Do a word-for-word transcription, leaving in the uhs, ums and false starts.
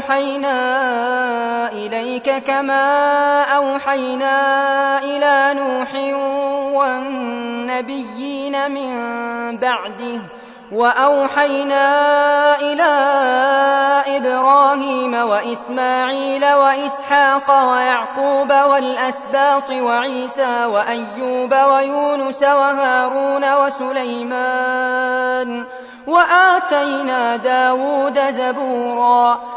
أوحينا إليك كما أوحينا إلى نوح والنبيين من بعده وأوحينا إلى إبراهيم وإسماعيل وإسحاق ويعقوب والأسباط وعيسى وأيوب ويونس وهارون وسليمان وآتينا داود زبورا